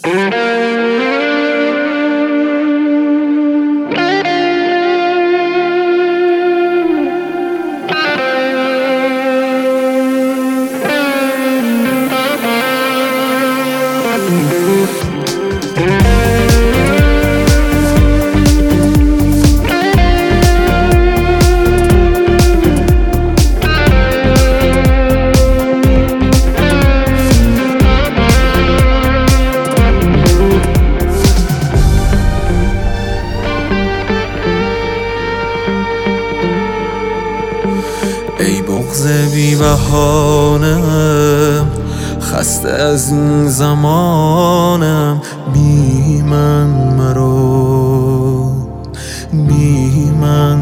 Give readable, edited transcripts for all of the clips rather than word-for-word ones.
ای بغض بی بهانم، خسته از این زمانم. بی من مرو، بی من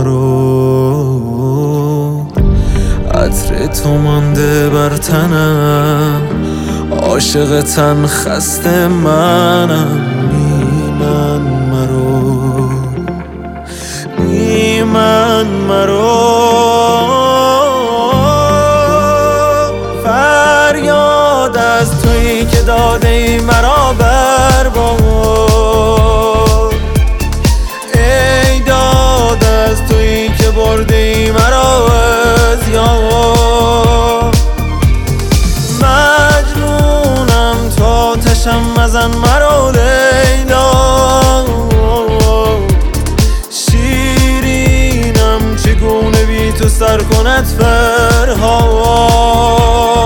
مرو. عطر تو مانده بر تنم، عاشق تن خسته منم. بی من مرو، بی من مرو. فریاد از تویی که داده ای مرا برباد، ای داد از تویی که برده ای مرا از یاد. مجنونم تا تشم مزن مرا لیلا، شیرینم چگونه بی تو سر کند فرهاد.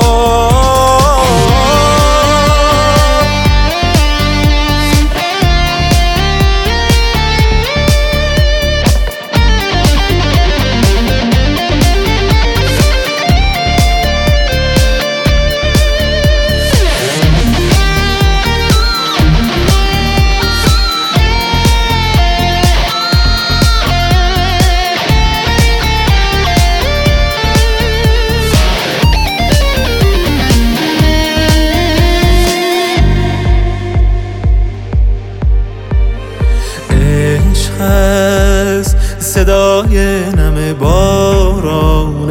صدای نم باران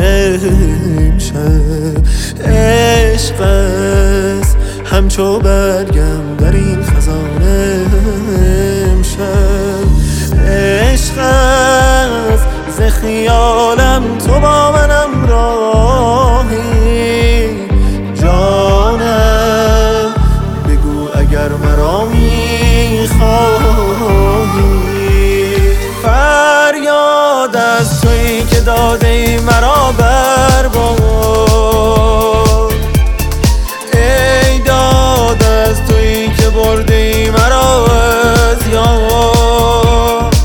امشب، عشق است همچو برگم در این خزانه امشب. عشق است ز خیالم تو با منم راهی. جانم بگو اگر مرا میخواهی، فریاد از تویی که داده ای مرا برباد، ای داد از تویی که برده ای مرا از یاد.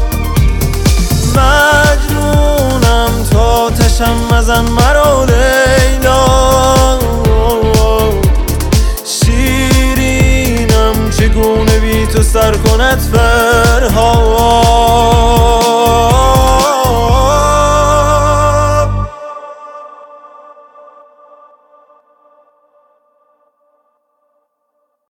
مجنونم تا تشم مزن مرا لیلا، شیرینم چگونه بی تو سر کند